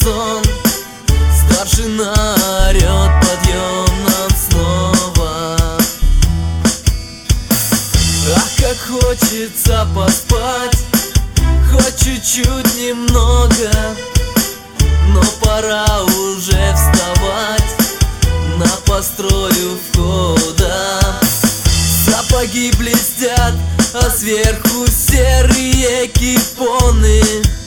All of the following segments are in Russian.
сон. Старшина орёт, подъем нам снова. Ах, как хочется поспать, хоть чуть-чуть немного, но пора уже вставать на построю входа. Сапоги блестят, а сверху серые кипоны.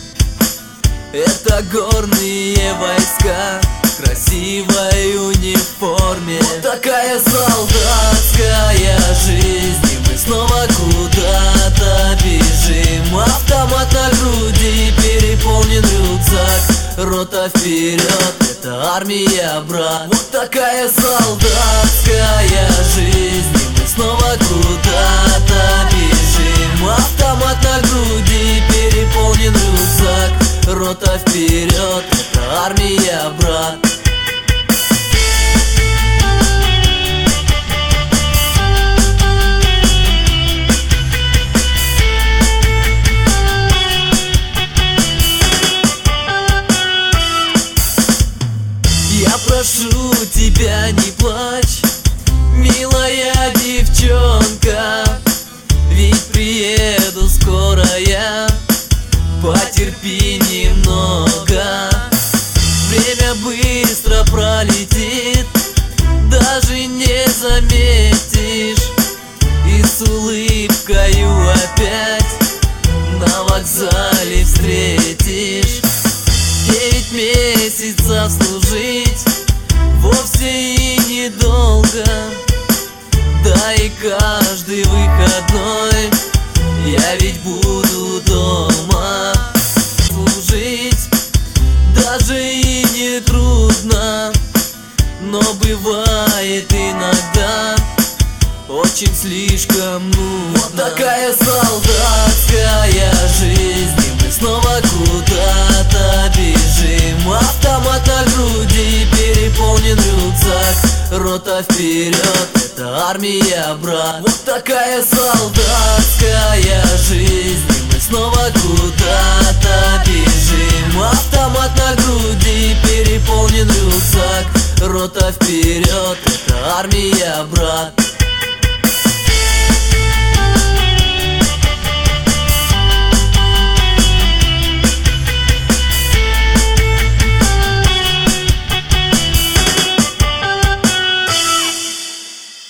Это горные войска в красивой униформе. Вот такая солдатская жизнь, и мы снова куда-то бежим. Автомат на груди, переполнен рюкзак, рота вперед, это армия, брат. Вот такая солдатская жизнь, и мы снова куда-то бежим. Автомат на груди, переполнен рюкзак, рота вперед, это армия, брат. Я прошу тебя, не плачь, милая девчонка, ведь приеду скоро я, потерпи немного. Время быстро пролетит, даже не заметишь, и с улыбкою опять на вокзале встретишь. 9 месяцев служить вовсе и недолго, да и каждый выходной я ведь буду дома. Служить даже и не трудно, но бывает иногда очень слишком нужно. Вот такая солдатская жизнь, и мы снова куда-то бежим. Автомат на груди, переполнен рюкзак, рота вперед, это армия, брат. Вот такая солдатская жизнь, и мы снова куда-то бежим. Автомат на груди, переполнен рюкзак, рота вперед, это армия, брат.